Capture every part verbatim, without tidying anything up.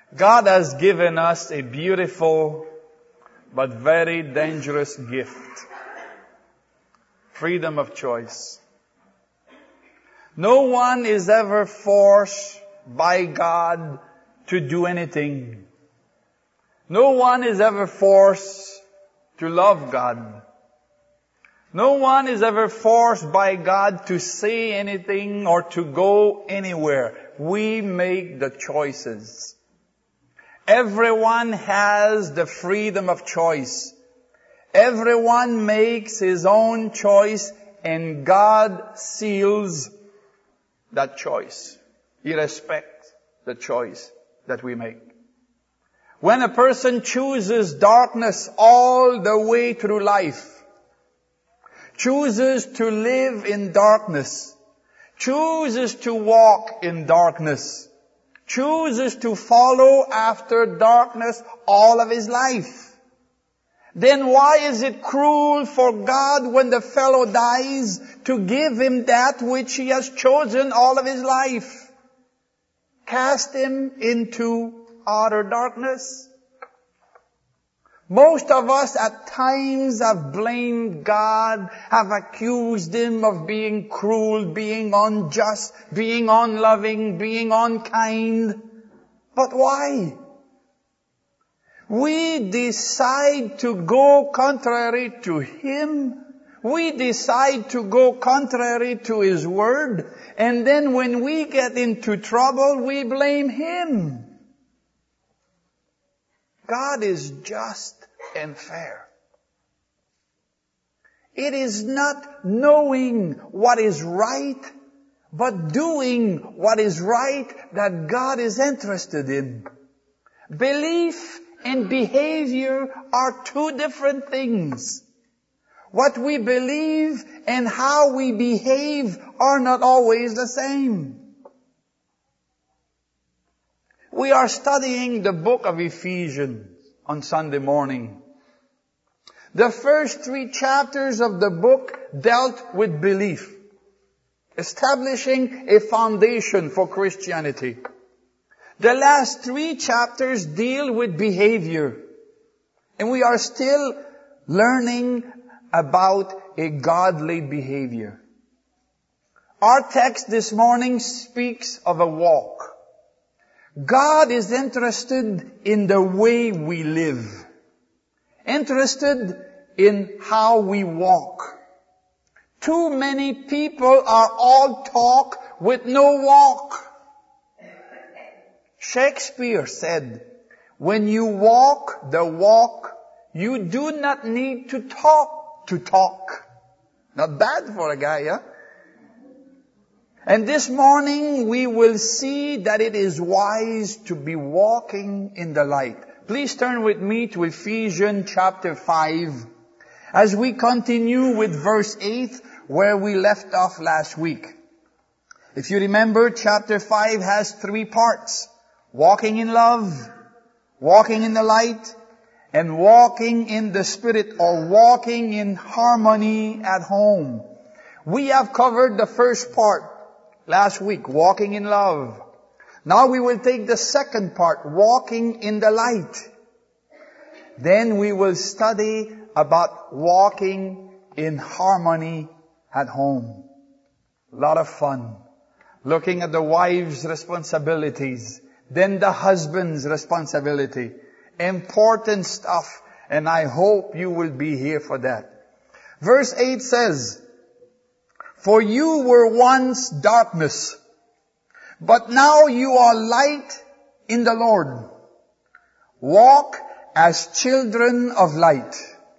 God has given us a beautiful but very dangerous gift. Freedom of choice. No one is ever forced by God to do anything. No one is ever forced to love God. No one is ever forced by God to say anything or to go anywhere. We make the choices. Everyone has the freedom of choice. Everyone makes his own choice, and God seals that choice. He respects the choice that we make. When a person chooses darkness all the way through life, chooses to live in darkness, chooses to walk in darkness, chooses to follow after darkness all of his life, then why is it cruel for God when the fellow dies to give him that which he has chosen all of his life? Cast him into utter darkness? Most of us at times have blamed God, have accused Him of being cruel, being unjust, being unloving, being unkind. But why? We decide to go contrary to Him. We decide to go contrary to His Word. And then when we get into trouble, we blame Him. God is just and fair. It is not knowing what is right, but doing what is right that God is interested in. Belief and behavior are two different things. What we believe and how we behave are not always the same. We are studying the book of Ephesians on Sunday morning. The first three chapters of the book dealt with belief, establishing a foundation for Christianity. The last three chapters deal with behavior, and we are still learning about a godly behavior. Our text this morning speaks of a walk. God is interested in the way we live, interested in how we walk. Too many people are all talk with no walk. Shakespeare said, when you walk the walk, you do not need to talk to talk. Not bad for a guy, huh? And this morning we will see that it is wise to be walking in the light. Please turn with me to Ephesians chapter five as we continue with verse eight where we left off last week. If you remember, chapter five has three parts. Walking in love, walking in the light, and walking in the Spirit, or walking in harmony at home. We have covered the first part last week, walking in love. Now we will take the second part, walking in the light. Then we will study about walking in harmony at home. A lot of fun. Looking at the wife's responsibilities, then the husband's responsibility. Important stuff, and I hope you will be here for that. Verse eight says, for you were once darkness, but now you are light in the Lord. Walk as children of light.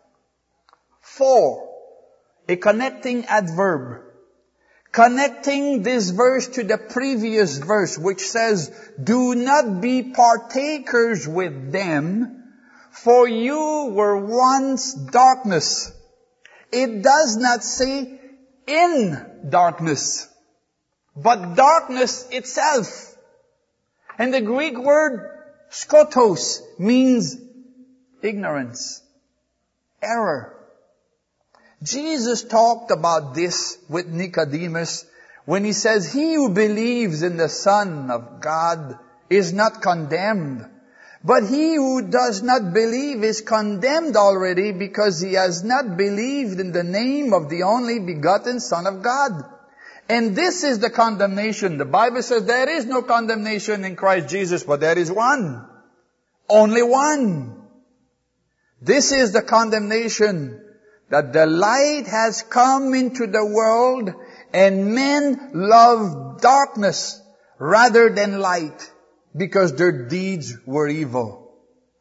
Four, a connecting adverb. Connecting this verse to the previous verse, which says, do not be partakers with them, for you were once darkness. It does not say in darkness, but darkness itself. And the Greek word skotos means ignorance, error. Jesus talked about this with Nicodemus when he says, he who believes in the Son of God is not condemned, But he who does not believe is condemned already, because he has not believed in the name of the only begotten Son of God. And this is the condemnation. The Bible says there is no condemnation in Christ Jesus, but there is one. Only one. This is the condemnation, that the light has come into the world, and men love darkness rather than light, because their deeds were evil.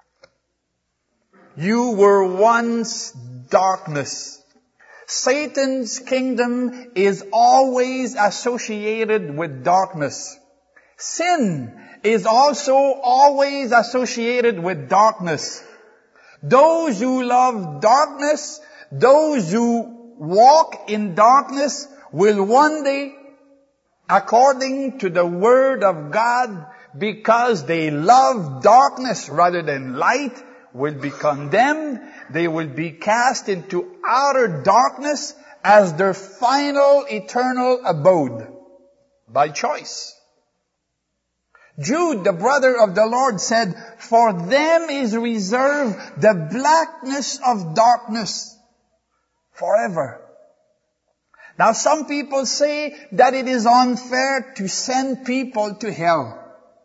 You were once darkness. Satan's kingdom is always associated with darkness. Sin is also always associated with darkness. Those who love darkness, those who walk in darkness, will one day, according to the Word of God, because they love darkness rather than light, will be condemned. They will be cast into outer darkness as their final eternal abode, by choice. Jude, the brother of the Lord, said, "For them is reserved the blackness of darkness forever." Now some people say that it is unfair to send people to hell.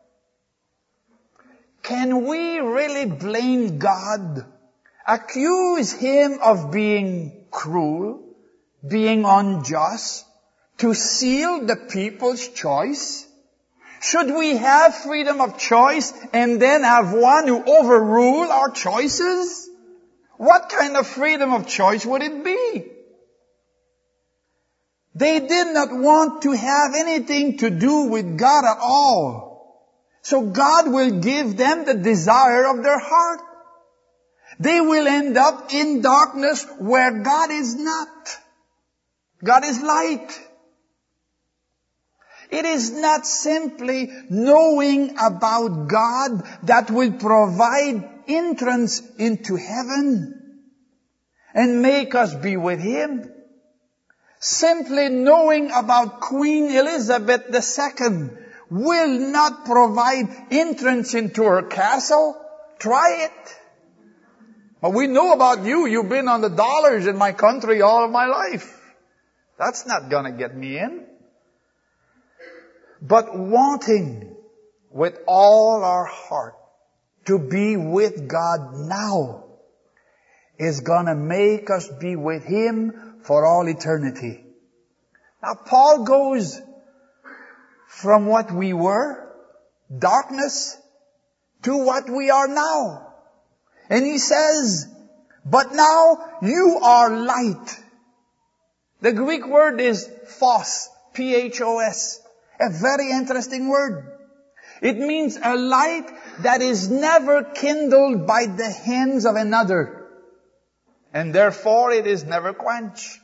Can we really blame God? Accuse Him of being cruel, being unjust, to seal the people's choice? Should we have freedom of choice and then have one who overrule our choices? What kind of freedom of choice would it be? They did not want to have anything to do with God at all. So God will give them the desire of their heart. They will end up in darkness where God is not. God is light. It is not simply knowing about God that will provide entrance into heaven and make us be with Him. Simply knowing about Queen Elizabeth the Second will not provide entrance into her castle. Try it. But we know about you. You've been on the dollars in my country all of my life. That's not going to get me in. But wanting with all our heart to be with God now is going to make us be with Him for all eternity. Now Paul goes from what we were, darkness, to what we are now. And he says, but now you are light. The Greek word is phos, P H O S. A very interesting word. It means a light that is never kindled by the hands of another. And therefore it is never quenched.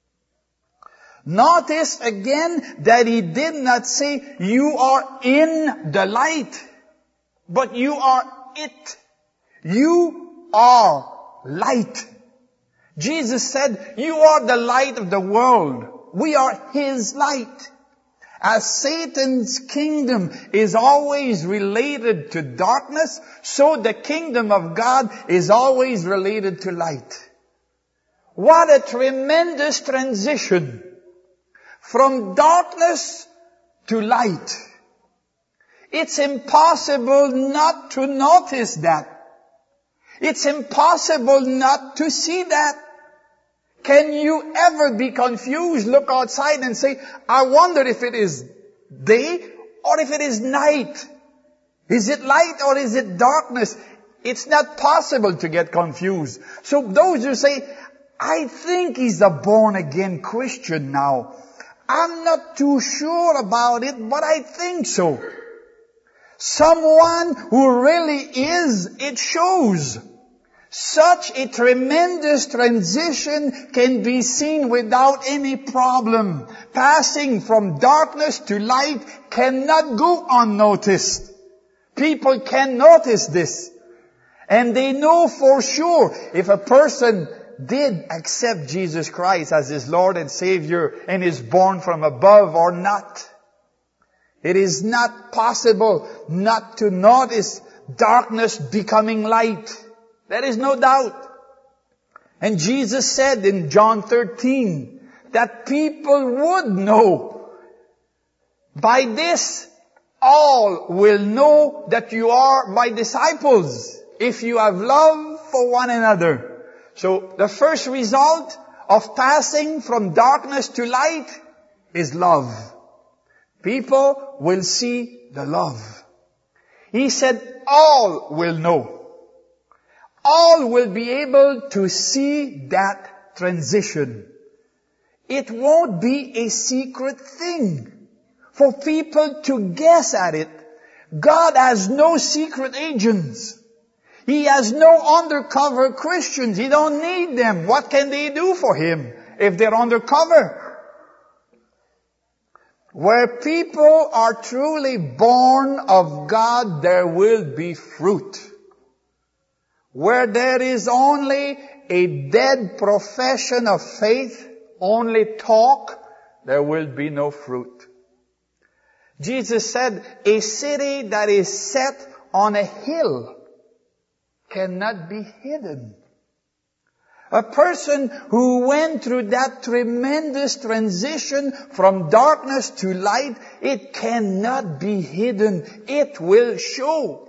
Notice again that he did not say you are in the light, but you are it. You are light. Jesus said, you are the light of the world. We are His light. As Satan's kingdom is always related to darkness, so the kingdom of God is always related to light. What a tremendous transition from darkness to light. It's impossible not to notice that. It's impossible not to see that. Can you ever be confused, look outside and say, I wonder if it is day or if it is night? Is it light or is it darkness? It's not possible to get confused. So those who say, I think he's a born-again Christian now. I'm not too sure about it, but I think so. Someone who really is, it shows. Such a tremendous transition can be seen without any problem. Passing from darkness to light cannot go unnoticed. People can notice this. And they know for sure if a person did accept Jesus Christ as his Lord and Savior and is born from above or not. It is not possible not to notice darkness becoming light. There is no doubt. And Jesus said in John thirteen that people would know. By this, all will know that you are my disciples, if you have love for one another. So the first result of passing from darkness to light is love. People will see the love. He said all will know. All will be able to see that transition. It won't be a secret thing for people to guess at it. God has no secret agents. He has no undercover Christians. He don't need them. What can they do for Him if they're undercover? Where people are truly born of God, there will be fruit. Where there is only a dead profession of faith, only talk, there will be no fruit. Jesus said, a city that is set on a hill cannot be hidden. A person who went through that tremendous transition from darkness to light, it cannot be hidden. It will show.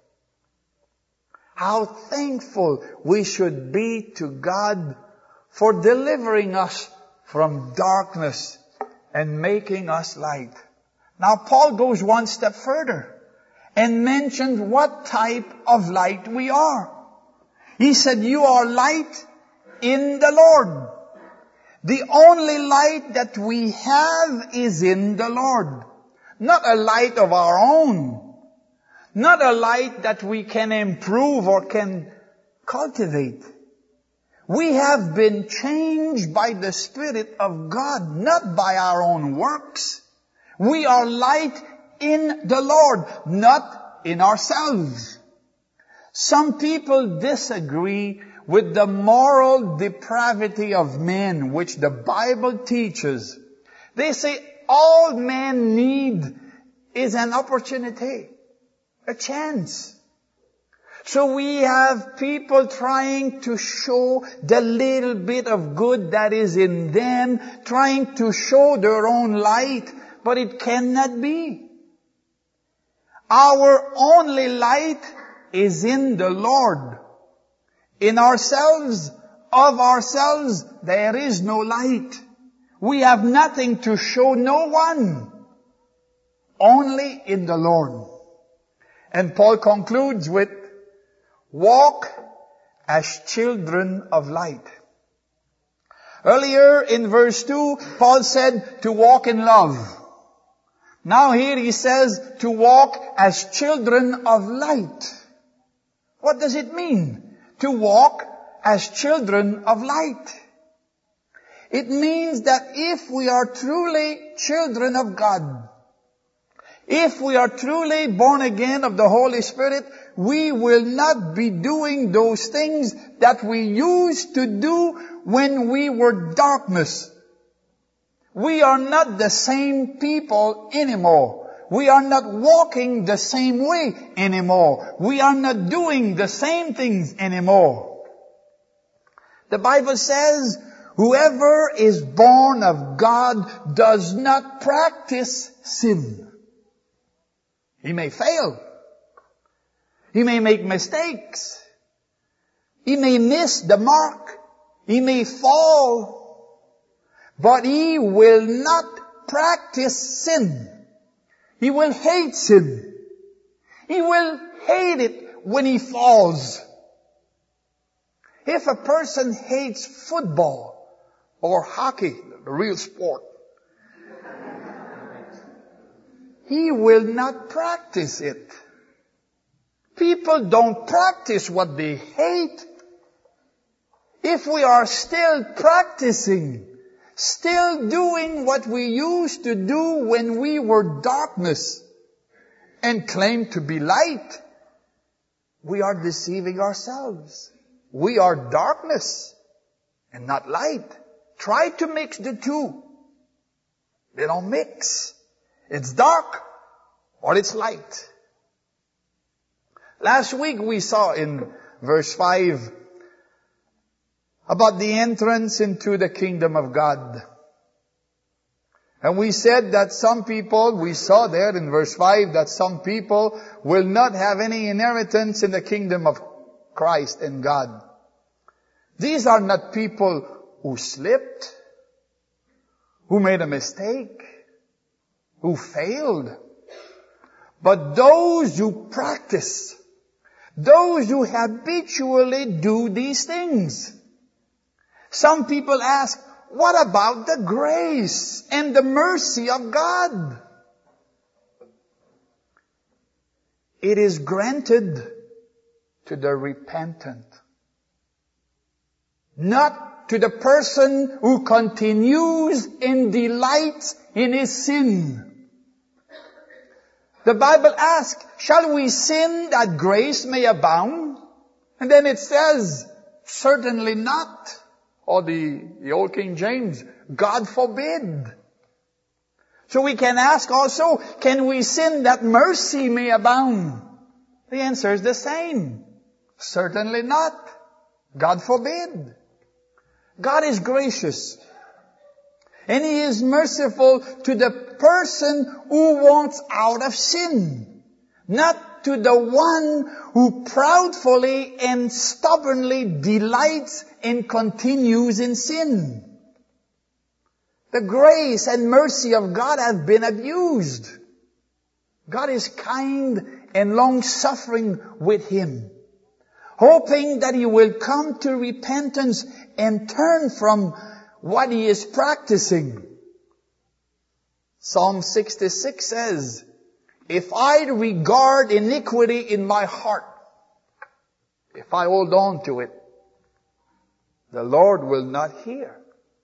How thankful we should be to God for delivering us from darkness and making us light. Now Paul goes one step further and mentions what type of light we are. He said, you are light in the Lord. The only light that we have is in the Lord. Not a light of our own. Not a light that we can improve or can cultivate. We have been changed by the Spirit of God, not by our own works. We are light in the Lord, not in ourselves. Some people disagree with the moral depravity of men, which the Bible teaches. They say all men need is an opportunity, a chance. So we have people trying to show the little bit of good that is in them, trying to show their own light, but it cannot be. Our only light is in the Lord. In ourselves, of ourselves, there is no light. We have nothing to show no one. Only in the Lord. And Paul concludes with, walk as children of light. Earlier in verse two, Paul said to walk in love. Now here he says to walk as children of light. What does it mean to walk as children of light? It means that if we are truly children of God, if we are truly born again of the Holy Spirit, we will not be doing those things that we used to do when we were darkness. We are not the same people anymore. We are not walking the same way anymore. We are not doing the same things anymore. The Bible says, whoever is born of God does not practice sin. He may fail. He may make mistakes. He may miss the mark. He may fall. But he will not practice sin. He will hate sin. He will hate it when he falls. If a person hates football or hockey, the real sport, he will not practice it. People don't practice what they hate. If we are still practicing, still doing what we used to do when we were darkness and claim to be light, we are deceiving ourselves. We are darkness and not light. Try to mix the two. They don't mix. It's dark or it's light. Last week we saw in verse five about the entrance into the kingdom of God. And we said that some people, we saw there in verse five, that some people will not have any inheritance in the kingdom of Christ and God. These are not people who slipped, who made a mistake, who failed, but those who practice, those who habitually do these things. Some people ask, what about the grace and the mercy of God? It is granted to the repentant, not to the person who continues and delights in his sin. The Bible asks, shall we sin that grace may abound? And then it says, certainly not. Or the, the old King James, God forbid. So we can ask also, can we sin that mercy may abound? The answer is the same. Certainly not. God forbid. God is gracious. And He is merciful to the person who wants out of sin. Not to the one who proudly and stubbornly delights and continues in sin. The grace and mercy of God have been abused. God is kind and long-suffering with him, hoping that he will come to repentance and turn from what he is practicing. Psalm sixty-six says, if I regard iniquity in my heart, if I hold on to it, the Lord will not hear.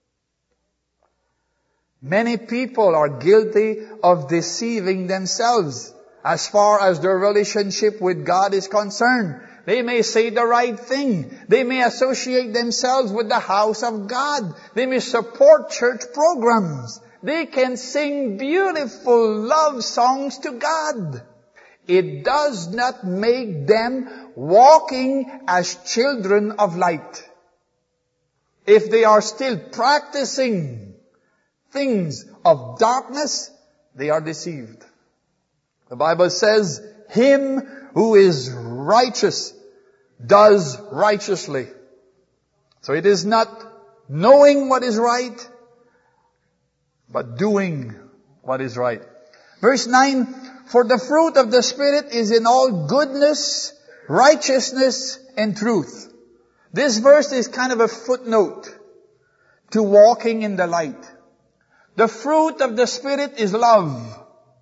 Many people are guilty of deceiving themselves as far as their relationship with God is concerned. They may say the right thing. They may associate themselves with the house of God. They may support church programs. They can sing beautiful love songs to God. It does not make them walking as children of light. If they are still practicing things of darkness, they are deceived. The Bible says, him who is righteous does righteously. So it is not knowing what is right, but doing what is right. Verse nine, for the fruit of the Spirit is in all goodness, righteousness, and truth. This verse is kind of a footnote to walking in the light. The fruit of the Spirit is love.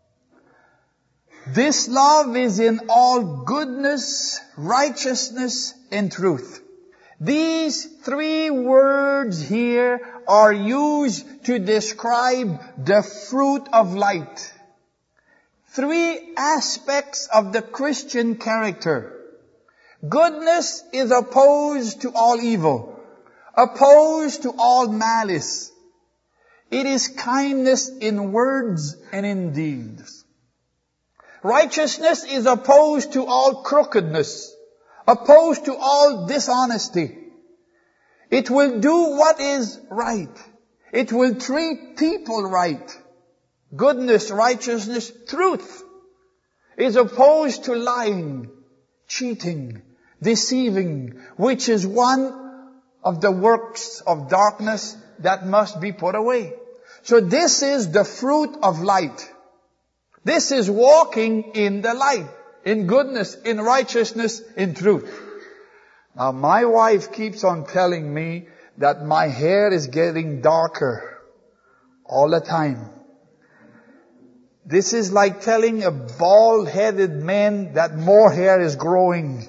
This love is in all goodness, righteousness, and truth. These three words here are used to describe the fruit of light. Three aspects of the Christian character. Goodness is opposed to all evil, opposed to all malice. It is kindness in words and in deeds. Righteousness is opposed to all crookedness, opposed to all dishonesty. It will do what is right. It will treat people right. Goodness, righteousness, truth is opposed to lying, cheating, deceiving, which is one of the works of darkness that must be put away. So this is the fruit of light. This is walking in the light, in goodness, in righteousness, in truth. Now my wife keeps on telling me that my hair is getting darker all the time. This is like telling a bald-headed man that more hair is growing.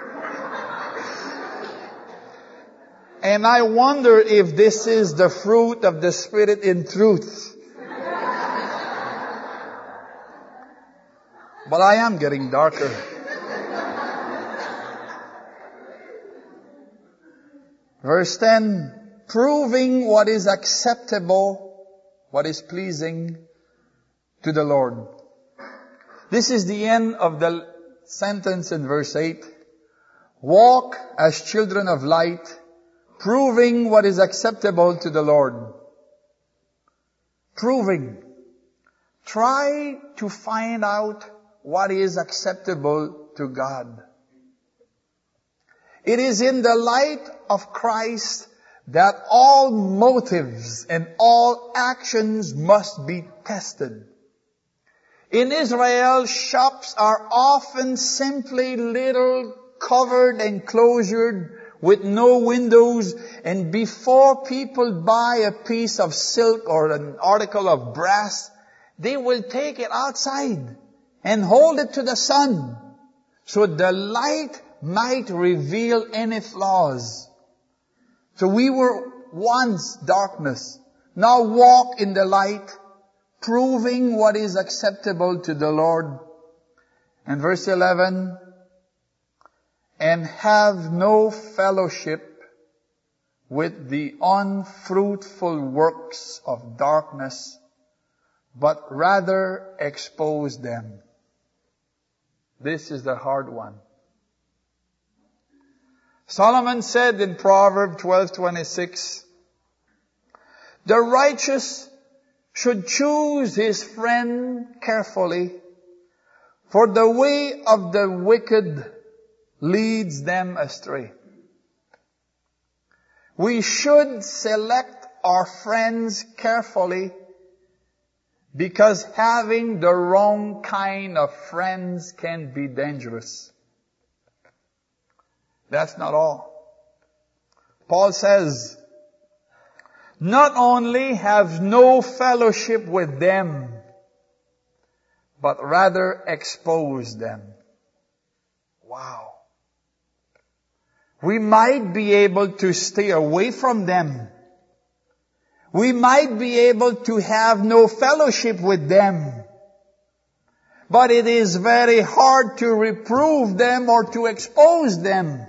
And I wonder if this is the fruit of the Spirit in truth. But I am getting darker. Verse ten, proving what is acceptable, what is pleasing to the Lord. This is the end of the sentence in verse eight. Walk as children of light, proving what is acceptable to the Lord. Proving. Try to find out what is acceptable to God. It is in the light of Christ that all motives and all actions must be tested. In Israel, shops are often simply little covered enclosures with no windows, and before people buy a piece of silk or an article of brass, they will take it outside and hold it to the sun so the light might reveal any flaws. So we were once darkness. Now walk in the light, proving what is acceptable to the Lord. And verse eleven, and have no fellowship with the unfruitful works of darkness, but rather expose them. This is the hard one. Solomon said in Proverbs twelve twenty-six, the righteous should choose his friend carefully, for the way of the wicked leads them astray. We should select our friends carefully, because having the wrong kind of friends can be dangerous. That's not all. Paul says, not only have no fellowship with them, but rather expose them. Wow. We might be able to stay away from them. We might be able to have no fellowship with them. But it is very hard to reprove them or to expose them.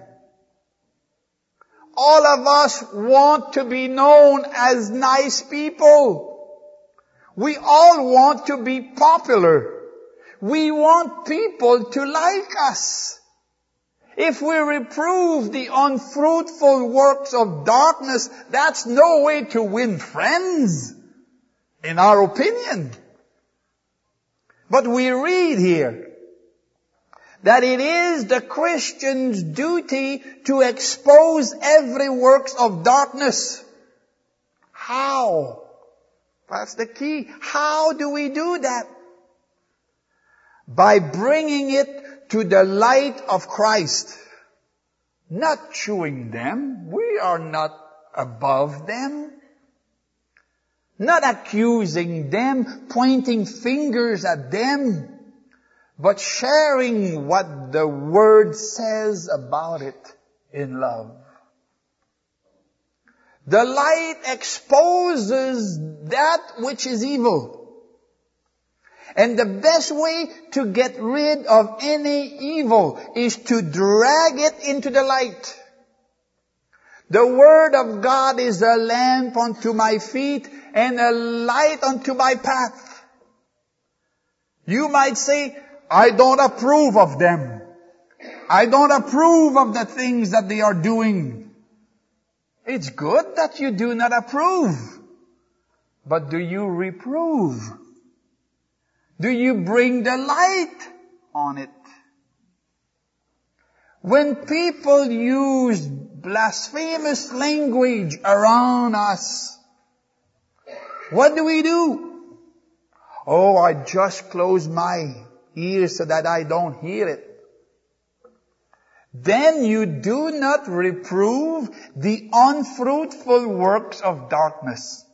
All of us want to be known as nice people. We all want to be popular. We want people to like us. If we reprove the unfruitful works of darkness, that's no way to win friends, in our opinion. But we read here that it is the Christian's duty to expose every works of darkness. How? That's the key. How do we do that? By bringing it to the light of Christ. Not chewing them. We are not above them. Not accusing them, pointing fingers at them, but sharing what the Word says about it in love. The light exposes that which is evil. And the best way to get rid of any evil is to drag it into the light. The Word of God is a lamp unto my feet and a light unto my path. You might say, I don't approve of them. I don't approve of the things that they are doing. It's good that you do not approve. But do you reprove? Do you bring the light on it? When people use blasphemous language around us, what do we do? Oh, I just close my ears so that I don't hear it. Then you do not reprove the unfruitful works of darkness.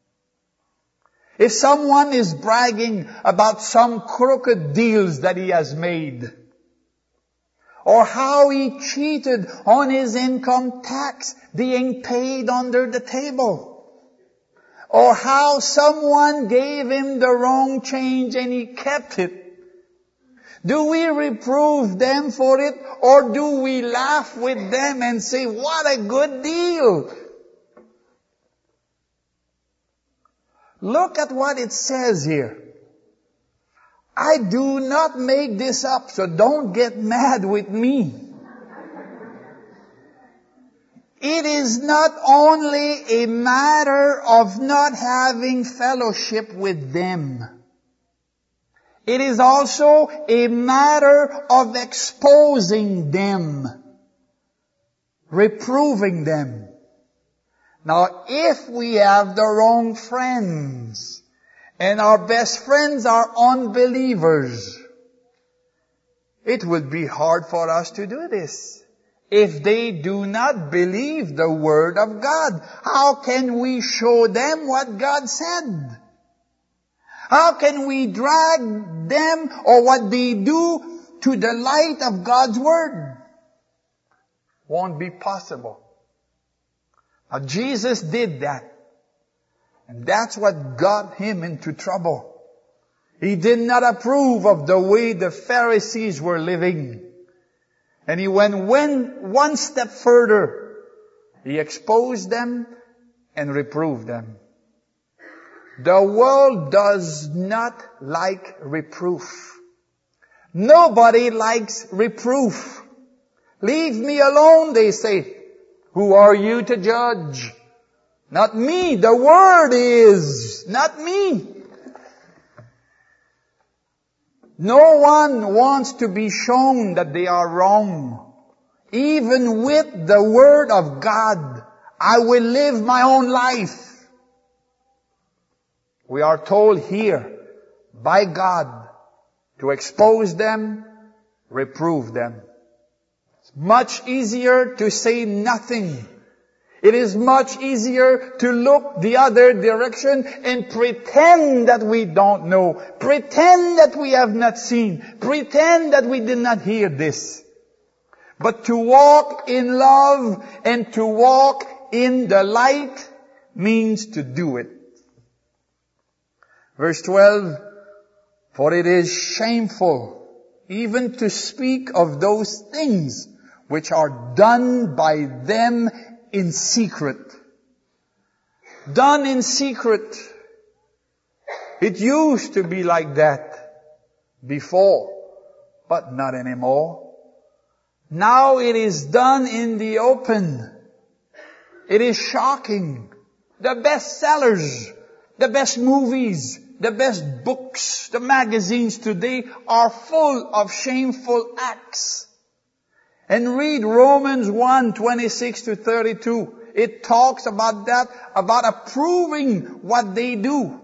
If someone is bragging about some crooked deals that he has made, or how he cheated on his income tax being paid under the table, or how someone gave him the wrong change and he kept it, do we reprove them for it, or do we laugh with them and say, what a good deal? Look at what it says here. I do not make this up, so don't get mad with me. It is not only a matter of not having fellowship with them. It is also a matter of exposing them, reproving them. Now, if we have the wrong friends, and our best friends are unbelievers, it would be hard for us to do this. If they do not believe the Word of God, how can we show them what God said? How can we drag them or what they do to the light of God's Word? Won't be possible. Now Jesus did that. And that's what got him into trouble. He did not approve of the way the Pharisees were living. And he went one step further. He exposed them and reproved them. The world does not like reproof. Nobody likes reproof. Leave me alone, they say. Who are you to judge? Not me. The Word is. Not me. No one wants to be shown that they are wrong. Even with the Word of God, I will live my own life. We are told here by God to expose them, reprove them. It's much easier to say nothing. It is much easier to look the other direction and pretend that we don't know. Pretend that we have not seen. Pretend that we did not hear this. But to walk in love and to walk in the light means to do it. Verse twelve, for it is shameful even to speak of those things which are done by them in secret. Done in secret. It used to be like that before, but not anymore. Now it is done in the open. It is shocking. The best sellers, the best movies, the best books, the magazines today are full of shameful acts. And read Romans one, twenty-six to thirty-two. It talks about that, about approving what they do.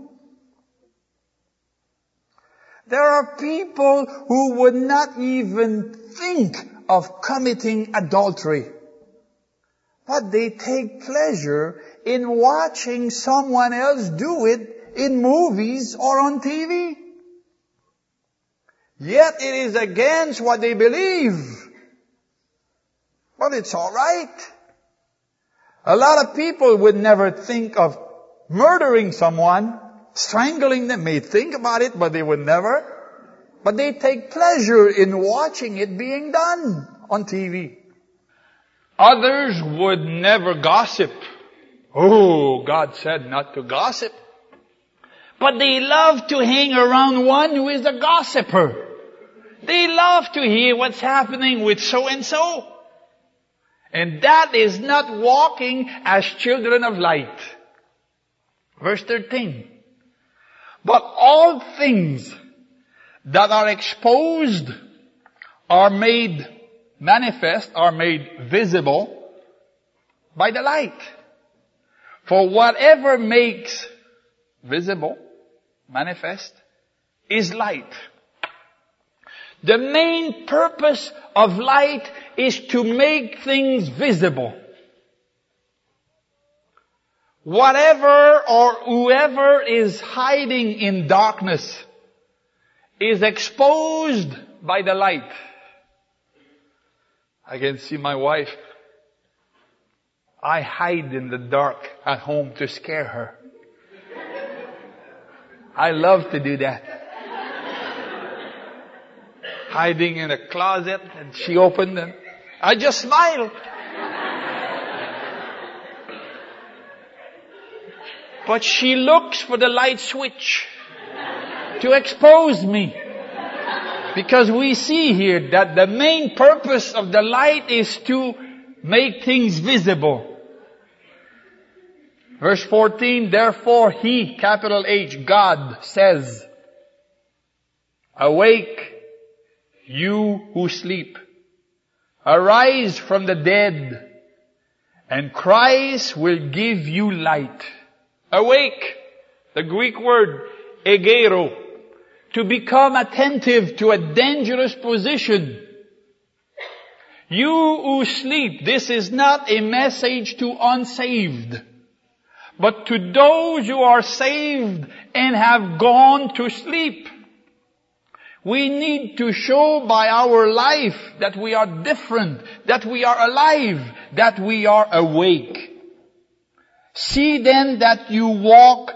There are people who would not even think of committing adultery. But they take pleasure in watching someone else do it in movies or on T V. Yet it is against what they believe. But it's all right. A lot of people would never think of murdering someone, strangling them. May think about it, but they would never. But they take pleasure in watching it being done on T V. Others would never gossip. Oh, God said not to gossip. But they love to hang around one who is a gossiper. They love to hear what's happening with so-and-so. And that is not walking as children of light. Verse thirteen. But all things that are exposed are made manifest, are made visible by the light. For whatever makes visible, manifest, is light. The main purpose of light is to make things visible. Whatever or whoever is hiding in darkness is exposed by the light. I can see my wife. I hide in the dark at home to scare her. I love to do that. Hiding in a closet, and she opened and I just smile. But she looks for the light switch to expose me. Because we see here that the main purpose of the light is to make things visible. Verse fourteen, therefore He, capital H, God, says, awake, you who sleep. Arise from the dead, and Christ will give you light. Awake, the Greek word, egero, to become attentive to a dangerous position. You who sleep, this is not a message to unsaved, but to those who are saved and have gone to sleep. We need to show by our life that we are different, that we are alive, that we are awake. See then that you walk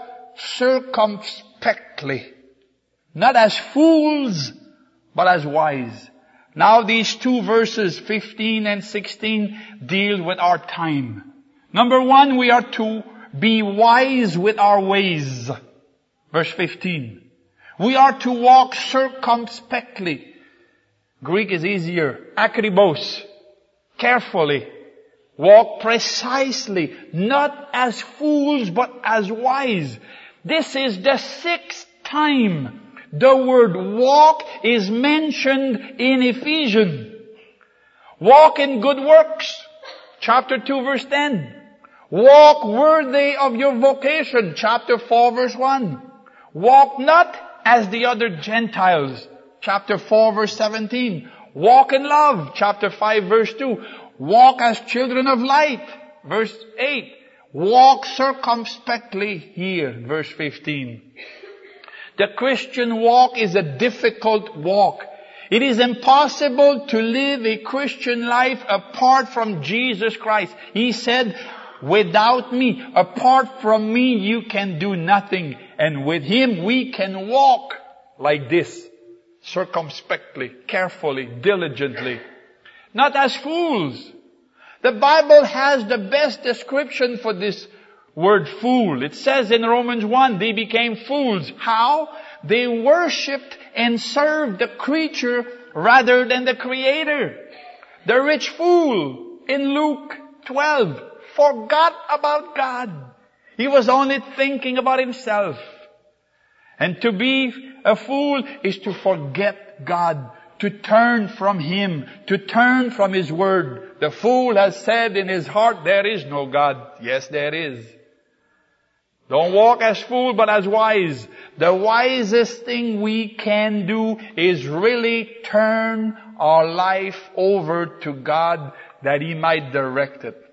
circumspectly, not as fools, but as wise. Now these two verses, fifteen and sixteen, deal with our time. Number one, we are to be wise with our ways. Verse fifteen. We are to walk circumspectly. Greek is easier. Akribos. Carefully. Walk precisely. Not as fools, but as wise. This is the sixth time the word walk is mentioned in Ephesians. Walk in good works. Chapter two verse ten. Walk worthy of your vocation. Chapter four verse one. Walk not as the other Gentiles. Chapter four verse seventeen. Walk in love. Chapter five verse two. Walk as children of light. Verse eight. Walk circumspectly here. Verse fifteen. The Christian walk is a difficult walk. It is impossible to live a Christian life apart from Jesus Christ. He said, without me, apart from me, you can do nothing. And with Him, we can walk like this, circumspectly, carefully, diligently. Not as fools. The Bible has the best description for this word fool. It says in Romans one, they became fools. How? They worshipped and served the creature rather than the Creator. The rich fool in Luke twelve forgot about God. He was only thinking about himself. And to be a fool is to forget God, to turn from Him, to turn from His Word. The fool has said in his heart, there is no God. Yes, there is. Don't walk as fool, but as wise. The wisest thing we can do is really turn our life over to God that He might direct it.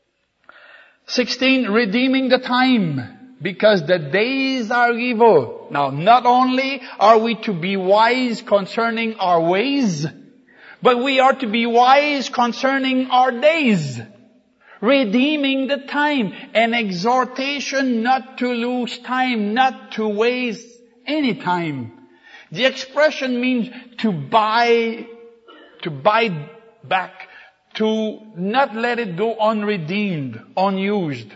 sixteen, redeeming the time, because the days are evil. Now, not only are we to be wise concerning our ways, but we are to be wise concerning our days. Redeeming the time, an exhortation not to lose time, not to waste any time. The expression means to buy, to buy back, to not let it go unredeemed, unused.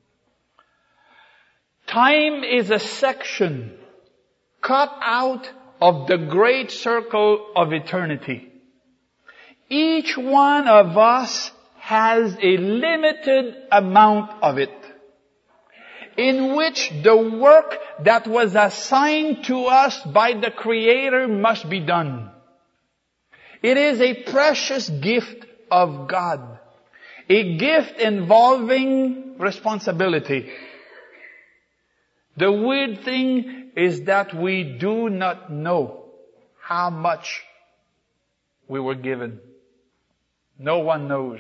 Time is a section cut out of the great circle of eternity. Each one of us has a limited amount of it, in which the work that was assigned to us by the Creator must be done. It is a precious gift of God, a gift involving responsibility. The weird thing is that we do not know how much we were given. No one knows.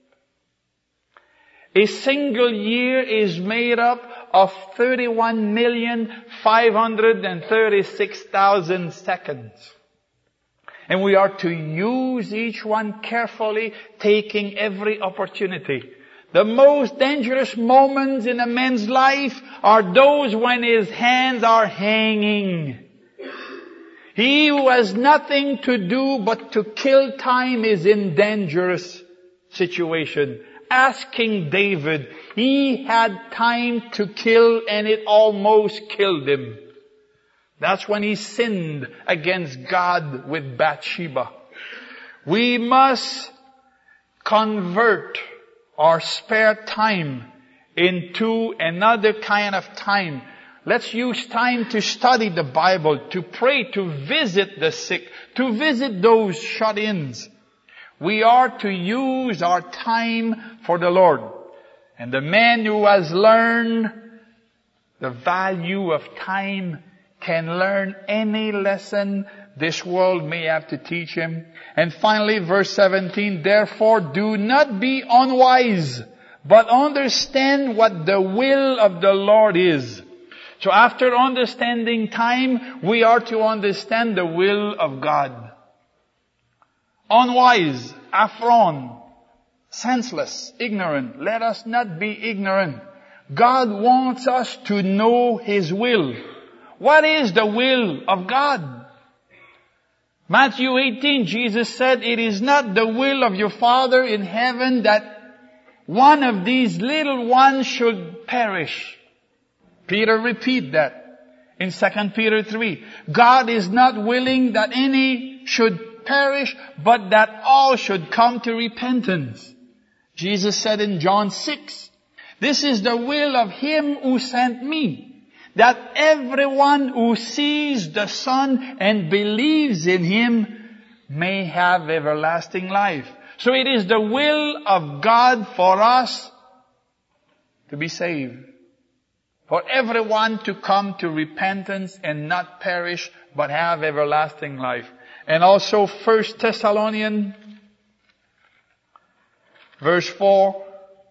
A single year is made up of thirty-one million five hundred thirty-six thousand seconds. And we are to use each one carefully, taking every opportunity. The most dangerous moments in a man's life are those when his hands are hanging. He who has nothing to do but to kill time is in dangerous situation. Ask King David. He had time to kill and it almost killed him. That's when he sinned against God with Bathsheba. We must convert our spare time into another kind of time. Let's use time to study the Bible, to pray, to visit the sick, to visit those shut-ins. We are to use our time for the Lord. And the man who has learned the value of time can learn any lesson this world may have to teach him. And finally, verse seventeen, therefore do not be unwise, but understand what the will of the Lord is. So after understanding time, we are to understand the will of God. Unwise, aphron, senseless, ignorant. Let us not be ignorant. God wants us to know His will. What is the will of God? Matthew eighteen, Jesus said, it is not the will of your Father in heaven that one of these little ones should perish. Peter repeat that in Second Peter three. God is not willing that any should perish, but that all should come to repentance. Jesus said in John six, this is the will of Him who sent me, that everyone who sees the Son and believes in Him may have everlasting life. So it is the will of God for us to be saved. For everyone to come to repentance and not perish, but have everlasting life. And also First Thessalonians, verse four,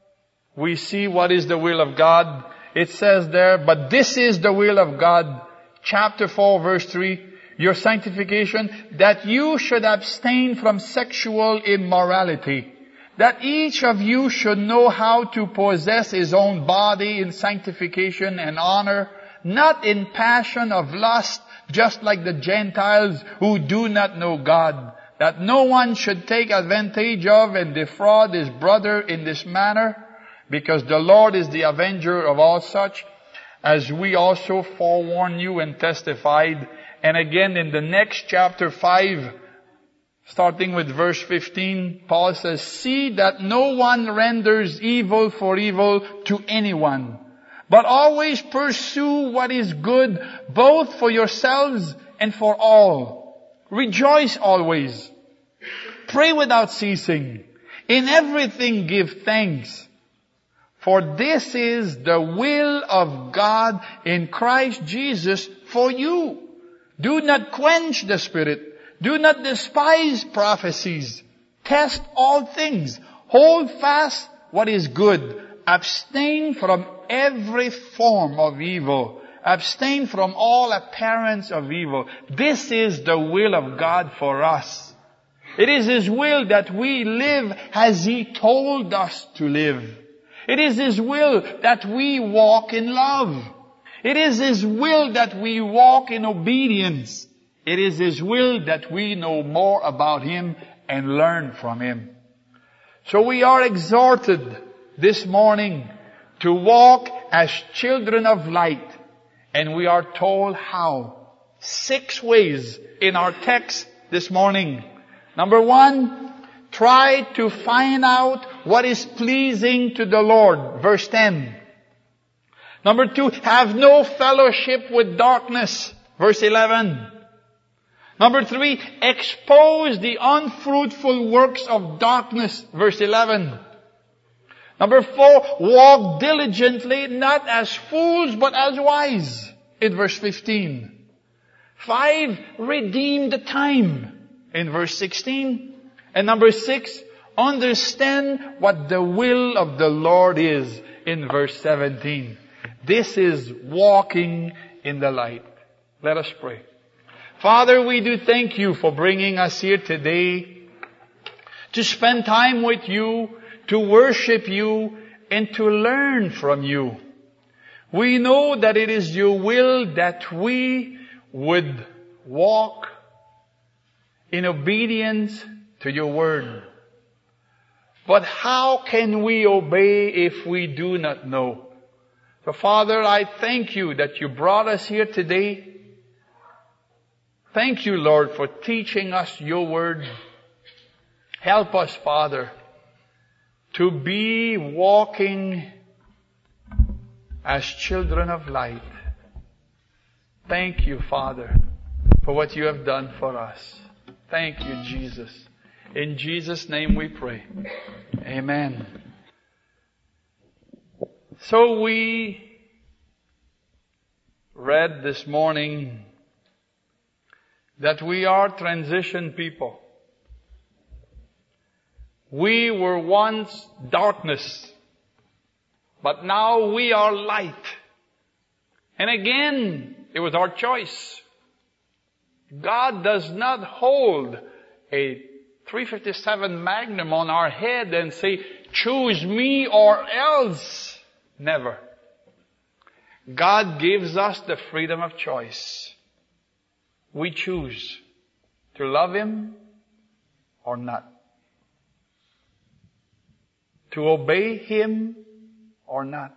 we see what is the will of God. It says there, but this is the will of God, chapter four, verse three, your sanctification, that you should abstain from sexual immorality, that each of you should know how to possess his own body in sanctification and honor, not in passion of lust, just like the Gentiles who do not know God, that no one should take advantage of and defraud his brother in this manner, because the Lord is the avenger of all such, as we also forewarn you and testified. And again in the next chapter five, starting with verse fifteen, Paul says, see that no one renders evil for evil to anyone, but always pursue what is good, both for yourselves and for all. Rejoice always. Pray without ceasing. In everything give thanks. For this is the will of God in Christ Jesus for you. Do not quench the Spirit. Do not despise prophecies. Test all things. Hold fast what is good. Abstain from every form of evil. Abstain from all appearance of evil. This is the will of God for us. It is His will that we live as He told us to live. It is His will that we walk in love. It is His will that we walk in obedience. It is His will that we know more about Him and learn from Him. So we are exhorted this morning to walk as children of light. And we are told how. Six ways in our text this morning. Number one, try to find out what is pleasing to the Lord. Verse ten. Number two, have no fellowship with darkness. Verse eleven. Number three, expose the unfruitful works of darkness. Verse eleven. Number four, walk diligently, not as fools, but as wise. In verse fifteen. Five, redeem the time. In verse sixteen. And number six, understand what the will of the Lord is. In verse seventeen. This is walking in the light. Let us pray. Father, we do thank You for bringing us here today to spend time with You, to worship You, and to learn from You. We know that it is Your will that we would walk in obedience to Your word. But how can we obey if we do not know? So Father, I thank You that You brought us here today. Thank you, Lord, for teaching us your word. Help us, Father, to be walking as children of light. Thank you, Father, for what you have done for us. Thank you, Jesus. In Jesus' name we pray. Amen. So we read this morning that we are transition people. We were once darkness, but now we are light. And again, it was our choice. God does not hold a three fifty-seven Magnum on our head and say, choose me or else. Never. God gives us the freedom of choice. We choose to love Him or not. To obey Him or not.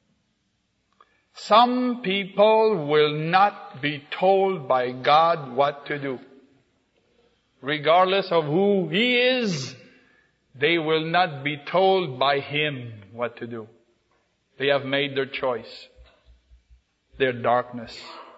Some people will not be told by God what to do. Regardless of who He is, they will not be told by Him what to do. They have made their choice. Their darkness.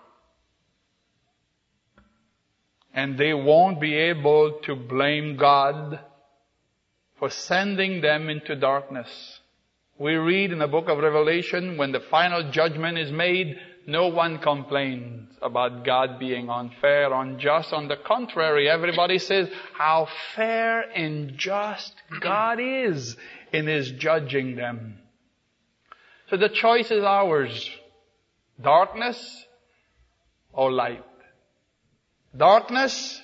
And they won't be able to blame God for sending them into darkness. We read in the book of Revelation, when the final judgment is made, no one complains about God being unfair, unjust. On the contrary, everybody says how fair and just God is in His judging them. So the choice is ours. Darkness or light. Darkness,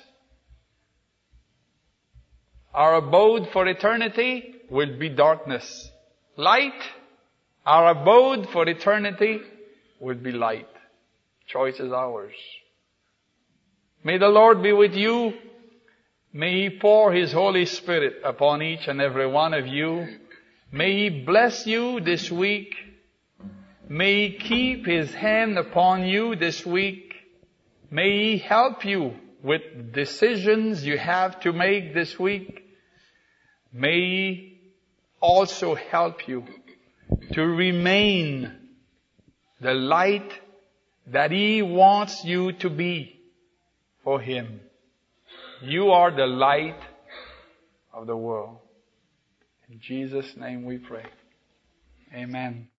our abode for eternity, will be darkness. Light, our abode for eternity, will be light. Choice is ours. May the Lord be with you. May He pour His Holy Spirit upon each and every one of you. May He bless you this week. May He keep His hand upon you this week. May He help you with decisions you have to make this week. May He also help you to remain the light that He wants you to be for Him. You are the light of the world. In Jesus' name we pray. Amen.